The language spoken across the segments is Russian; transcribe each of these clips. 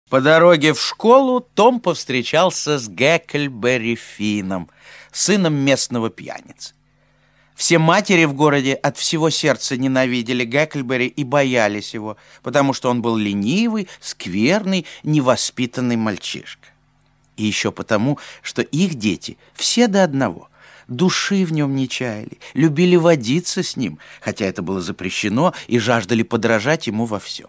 По дороге в школу Том повстречался с Гекльберри Финном, сыном местного пьяницы. Все матери в городе от всего сердца ненавидели Гекльберри и боялись его, потому что он был ленивый, скверный, невоспитанный мальчишка. И еще потому, что их дети, все до одного, души в нем не чаяли, любили водиться с ним, хотя это было запрещено, и жаждали подражать ему во всем.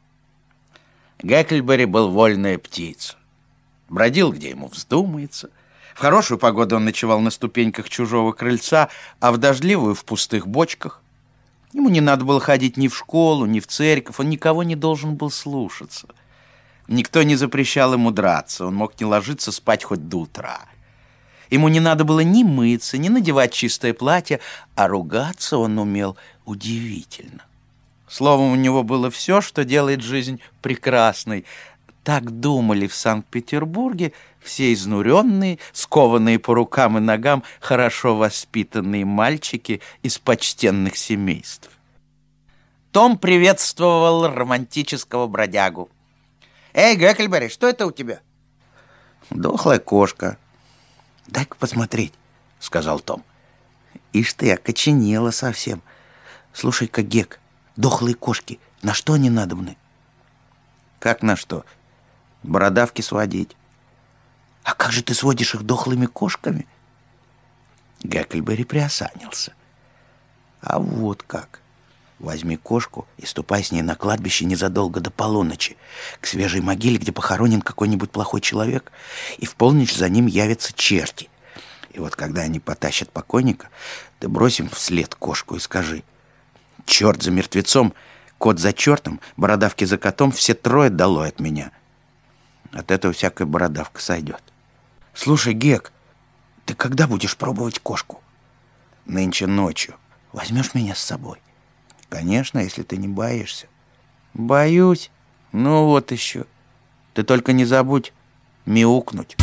Гекльберри был вольная птица. Бродил, где ему вздумается. В хорошую погоду он ночевал на ступеньках чужого крыльца, а в дождливую — в пустых бочках. Ему не надо было ходить ни в школу, ни в церковь, он никого не должен был слушаться. Никто не запрещал ему драться, он мог не ложиться спать хоть до утра. Ему не надо было ни мыться, ни надевать чистое платье, а ругаться он умел удивительно. Словом, у него было все, что делает жизнь прекрасной. Так думали в Санкт-Петербурге все изнуренные, скованные по рукам и ногам, хорошо воспитанные мальчики из почтенных семейств. Том приветствовал романтического бродягу. «Эй, Гекльберри, что это у тебя?» «Дохлая кошка». «Дай-ка посмотреть», — сказал Том. «Ишь ты, окоченела совсем. Слушай-ка, Гек, дохлые кошки, на что они надобны?» «Как на что? Бородавки сводить». «А как же ты сводишь их дохлыми кошками?» Гекльберри приосанился. «А вот как. Возьми кошку и ступай с ней на кладбище незадолго до полуночи, к свежей могиле, где похоронен какой-нибудь плохой человек, и в полночь за ним явятся черти. И вот когда они потащат покойника, ты брось им вслед кошку и скажи: черт за мертвецом, кот за чертом, бородавки за котом, все трое долой от меня. От этого всякая бородавка сойдет. Слушай, Гек, ты когда будешь пробовать кошку?» «Нынче ночью. Возьмешь меня с собой?» «Конечно, если ты не боишься». «Боюсь? Ну вот еще. Ты только не забудь мяукнуть».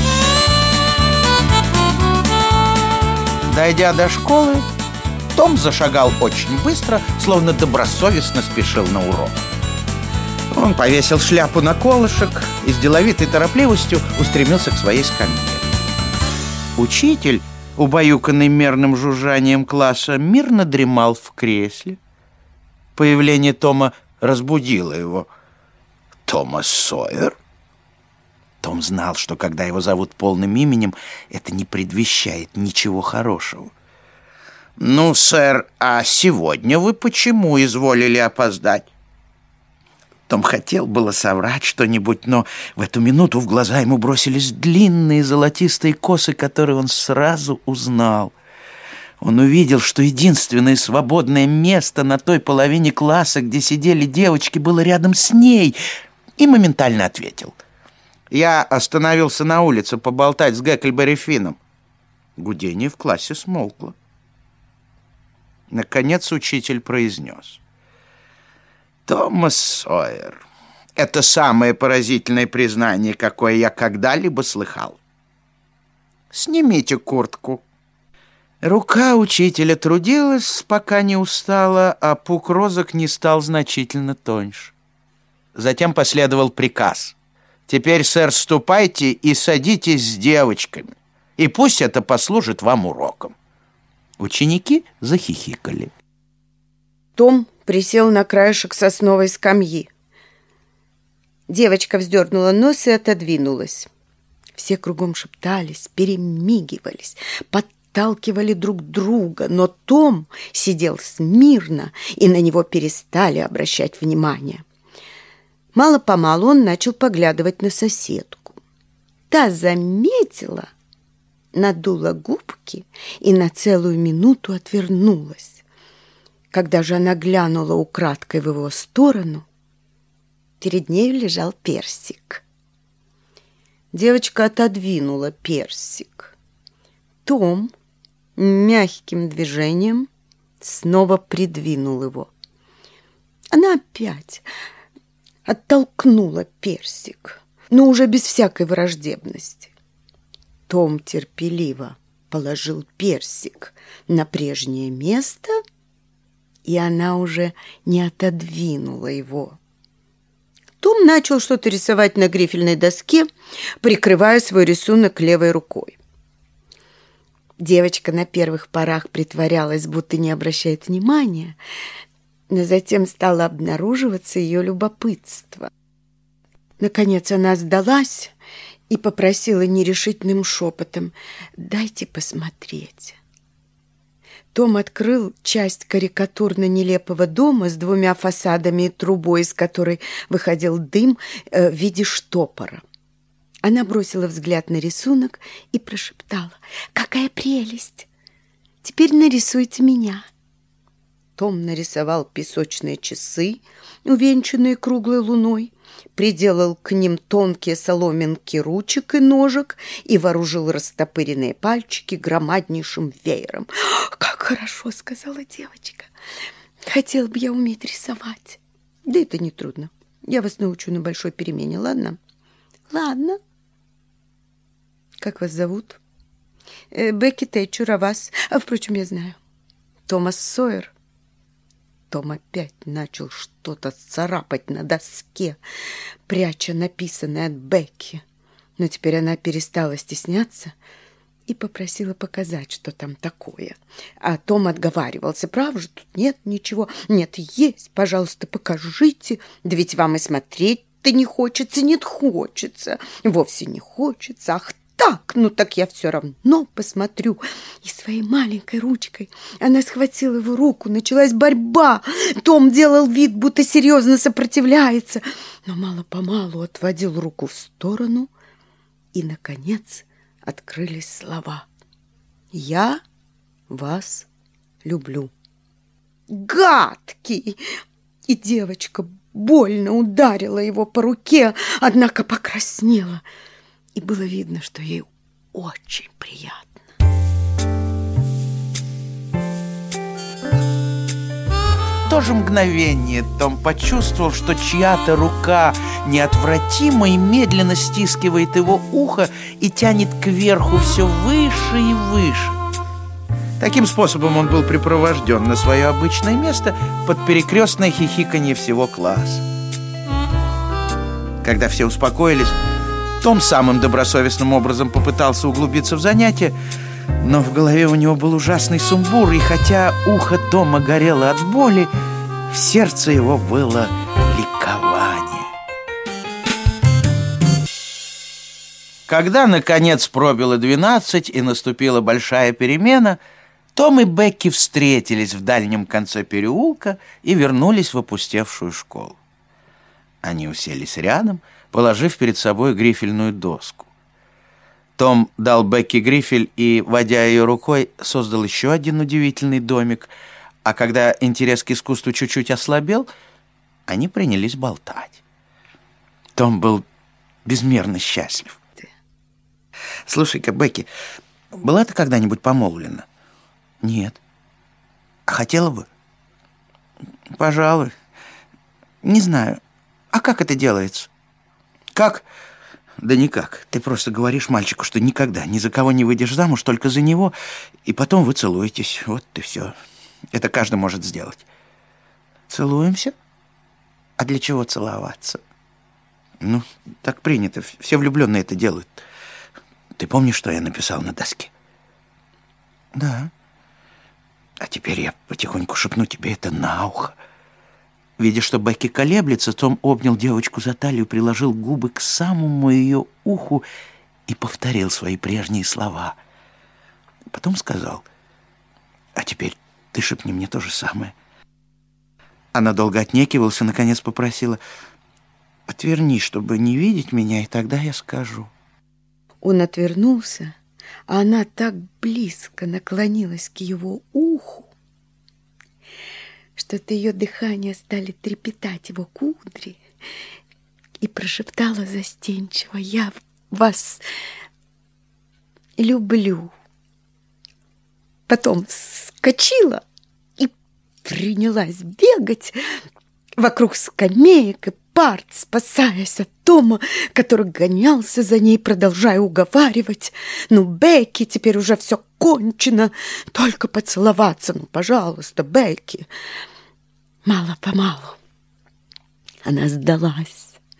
Дойдя до школы, Том зашагал очень быстро, словно добросовестно спешил на урок. Он повесил шляпу на колышек и с деловитой торопливостью устремился к своей скамье. Учитель, убаюканный мерным жужжанием класса, мирно дремал в кресле. Появление Тома разбудило его. «Томас Сойер?» Том знал, что когда его зовут полным именем, это не предвещает ничего хорошего. «Ну, сэр, а сегодня вы почему изволили опоздать?» Том хотел было соврать что-нибудь, но в эту минуту в глаза ему бросились длинные золотистые косы, которые он сразу узнал. Он увидел, что единственное свободное место на той половине класса, где сидели девочки, было рядом с ней, и моментально ответил: «Я остановился на улице поболтать с Гекльберри Финном». Гудение в классе смолкло. Наконец учитель произнес: «Томас Сойер, это самое поразительное признание, какое я когда-либо слыхал. Снимите куртку». Рука учителя трудилась, пока не устала, а пук розок не стал значительно тоньше. Затем последовал приказ: «Теперь, сэр, ступайте и садитесь с девочками, и пусть это послужит вам уроком». Ученики захихикали. Том присел на краешек сосновой скамьи. Девочка вздернула нос и отодвинулась. Все кругом шептались, перемигивались, подталкивали друг друга, но Том сидел смирно, и на него перестали обращать внимание. Мало-помалу он начал поглядывать на соседку. Та заметила, надула губки и на целую минуту отвернулась. Когда же она глянула украдкой в его сторону, перед нею лежал персик. Девочка отодвинула персик. Том мягким движением снова придвинул его. Она опять оттолкнула персик, но уже без всякой враждебности. Том терпеливо положил персик на прежнее место, и она уже не отодвинула его. Том начал что-то рисовать на грифельной доске, прикрывая свой рисунок левой рукой. Девочка на первых порах притворялась, будто не обращает внимания, но затем стало обнаруживаться ее любопытство. Наконец она сдалась и попросила нерешительным шепотом: «Дайте посмотреть». Том открыл часть карикатурно-нелепого дома с 2 фасадами и трубой, из которой выходил дым в виде штопора. Она бросила взгляд на рисунок и прошептала: «Какая прелесть! Теперь нарисуйте меня». Том нарисовал песочные часы, увенчанные круглой луной, приделал к ним тонкие соломинки ручек и ножек и вооружил растопыренные пальчики громаднейшим веером. «Как хорошо!» — сказала девочка. «Хотела бы я уметь рисовать». «Да это нетрудно. Я вас научу на большой перемене, ладно?» «Ладно». «Как вас зовут?» «Бекки Тэтчер, а вас? Впрочем, я знаю». «Томас Сойер». Том опять начал что-то царапать на доске, пряча написанное от Бекки. Но теперь она перестала стесняться и попросила показать, что там такое. А Том отговаривался: «Право же, тут нет ничего». «Нет, есть, пожалуйста, покажите. Да ведь вам и смотреть-то не хочется». «Нет, хочется. Вовсе не хочется. Ах так, ну так я все равно посмотрю». И своей маленькой ручкой она схватила его руку. Началась борьба. Том делал вид, будто серьезно сопротивляется, но мало-помалу отводил руку в сторону, и, наконец, открылись слова: «Я вас люблю». «Гадкий!» И девочка больно ударила его по руке, однако покраснела. И было видно, что ей очень приятно. В то же мгновение Том почувствовал, что чья-то рука неотвратимо и медленно стискивает его ухо и тянет кверху все выше и выше. Таким способом он был припровожден на свое обычное место под перекрестное хихиканье всего класса. Когда все успокоились, Том самым добросовестным образом попытался углубиться в занятие, но в голове у него был ужасный сумбур, и хотя ухо Тома горело от боли, в сердце его было ликование. Когда, наконец, пробило 12 и наступила большая перемена, Том и Бекки встретились в дальнем конце переулка и вернулись в опустевшую школу. Они уселись рядом, положив перед собой грифельную доску. Том дал Бекки грифель и, водя ее рукой, создал еще один удивительный домик, а когда интерес к искусству чуть-чуть ослабел, они принялись болтать. Том был безмерно счастлив. «Слушай-ка, Бекки, была ты когда-нибудь помолвлена?» «Нет». «А хотела бы?» «Пожалуй. Не знаю. А как это делается?» «Как?» «Да никак. Ты просто говоришь мальчику, что никогда ни за кого не выйдешь замуж, только за него, и потом вы целуетесь. Вот и все. Это каждый может сделать». «Целуемся? А для чего целоваться?» «Ну, так принято. Все влюбленные это делают. Ты помнишь, что я написал на доске?» «Да». «А теперь я потихоньку шепну тебе это на ухо». Видя, что Бекки колеблется, Том обнял девочку за талию, приложил губы к самому ее уху и повторил свои прежние слова. Потом сказал: «А теперь ты шепни мне то же самое». Она долго отнекивалась и, наконец, попросила: «Отвернись, чтобы не видеть меня, и тогда я скажу». Он отвернулся, а она так близко наклонилась к его уху, что от ее дыхания стали трепетать его кудри, и прошептала застенчиво: «Я вас люблю». Потом вскочила и принялась бегать вокруг скамеек и парт, спасаясь от Тома, который гонялся за ней, продолжая уговаривать: «Ну, Бекки, теперь уже все кончено, только поцеловаться, ну, пожалуйста, Бекки». Мало-помалу она сдалась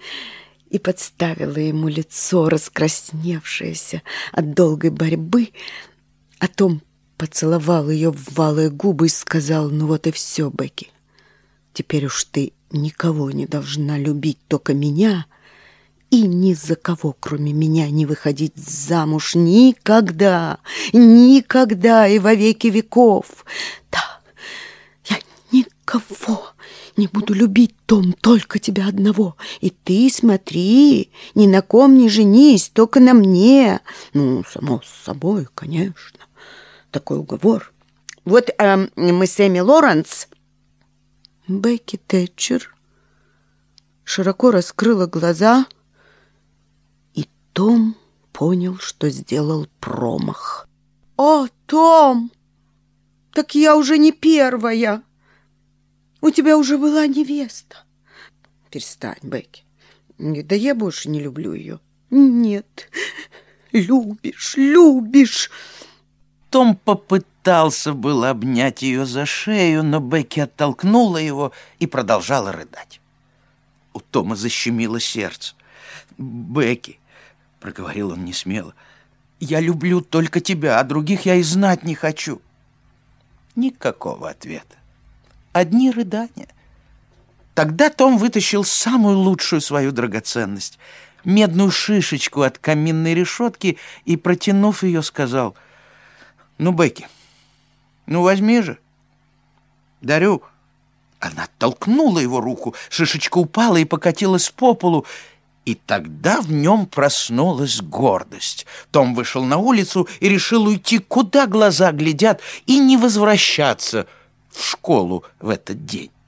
и подставила ему лицо, раскрасневшееся от долгой борьбы, а Том поцеловал ее в валые губы и сказал: «Ну вот и все, Бекки. Теперь уж ты никого не должна любить, только меня, и ни за кого, кроме меня, не выходить замуж никогда, никогда и во веки веков. Да, я никого не буду любить, Том, только тебя одного. И ты смотри, ни на ком не женись, только на мне». Ну, само собой, конечно. Такой уговор. Вот мы с Эми Лоренс. Бекки Тэтчер широко раскрыла глаза, и Том понял, что сделал промах. «О, Том, так я уже не первая. У тебя уже была невеста». «Перестань, Бекки. Да я больше не люблю ее». «Нет, любишь, любишь». Том попытался было обнять ее за шею, но Бекки оттолкнула его и продолжала рыдать. У Тома защемило сердце. «Бекки», — проговорил он несмело, — «я люблю только тебя, а других я и знать не хочу». Никакого ответа. Одни рыдания. Тогда Том вытащил самую лучшую свою драгоценность — медную шишечку от каминной решетки и, протянув ее, сказал: «Ну, Бекки, ну возьми же. Дарю». Она оттолкнула его руку, шишечка упала и покатилась по полу, и тогда в нем проснулась гордость. Том вышел на улицу и решил уйти, куда глаза глядят, и не возвращаться в школу в этот день.